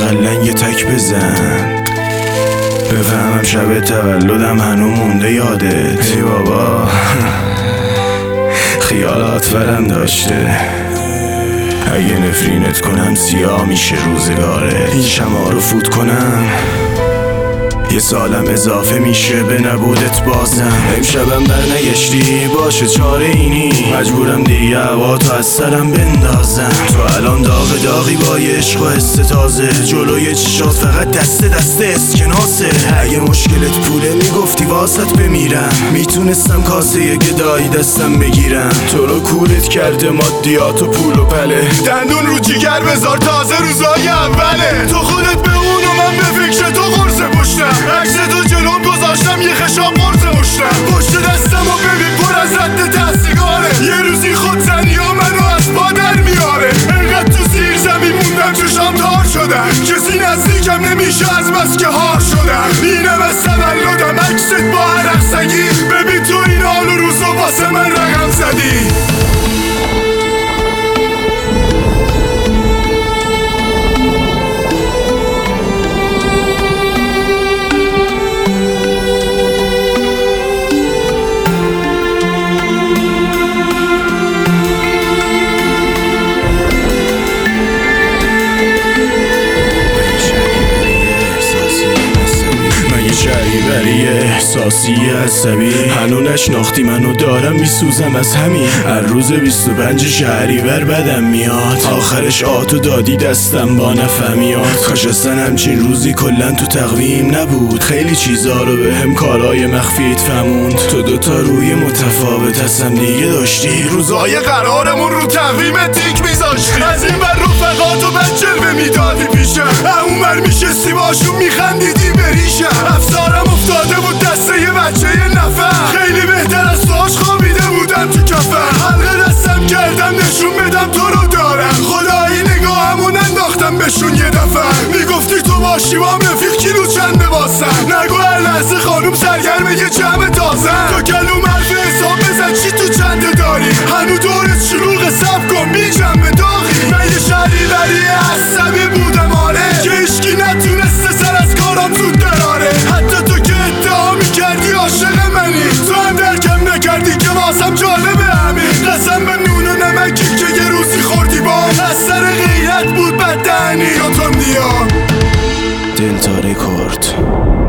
اقلن یه تک بزن بفهمم شب تولدم هنو مونده یادت. ای بابا خیالات ورم داشته، اگه نفرینت کنم سیاه میشه روزگاره. این شمع رو فوت کنم یه سالم اضافه میشه به نبودت بازم. امشبم برنگشتی باشه چاره اینی، مجبورم دیگه هوا تو از سرم بندازم. تو الان داغ داغی با یه عشق و حس تازه، جلوی چشات فقط دست اسکناسه. اگه مشکلت پوله میگفتی واسط بمیرم، میتونستم کاسه گدایی دستم بگیرم. تو رو کورت کرده مادیات و پول و پله، دندون رو جیگر بذار تازه روزای اوله. تو خودت به اون و من به فکر تو قرص پشتم، عکس تو جلوم گذاشتم یه خشام قرص مشتم. پشت دستم و ببین پر از رد تحصیگاره، یه روزی خود زنی و منو از پا در میاره. انقدر تو زیر زمین موندم چشام تار شدم، کسی نزدیکم نمیشه از بس که هار شدم. اینم از تولدم عکست با عرق سگی، ببین تو این حال و روزو واسه من رقم زدی. احساسی عصبی هنو نشناختی منو دارم میسوزم از همین. هر روز 25 شهریور بدم میاد، آخرش آتو دادی دستم با نفهمیاد. کاش اصلا همچین روزی کلن تو تقویم نبود، خیلی چیزا رو به هم کارهای مخفیت فهموند. تو دوتا روی متفاوت هستم دیگه داشتی، روزای قرارمون رو تقویم تیک میذاشتی. از این بر رفقاتو بچلوه میدادی پیشم، اون بر میشستی باشون میخندیدی بریشم. افسارم افتاده بود دسته یه بچه یه نفر، خیلی بهتر از توش خوابیده بودم تو کفر. حلقه دستم کردم نشون بدم تو رو دارم، خدایی نگاهمون انداختم بهشون یه دفعه. میگفتی تو باشی با هم رفیق کیلو چنده باسم، نگو هر لحظه خانوم سرگرم یه جمع تازم. تو کلوم حرف حساب بزن چی تو چنده داری، هنو دورت شلوغ سب کن بی جنب داغی. من یه شهریوری عصبی بودم آره، که اشکی نتونسته سر از کارم زود دراره. حتی تو که ادعا میکردی عاشق منی، تو هم درکم نکردی که واسم جالبه همین. قسم به نون و نمکی که یه روزی خوردی با از سر غیرت بود بدنی یا تو میام. دل تا رکورد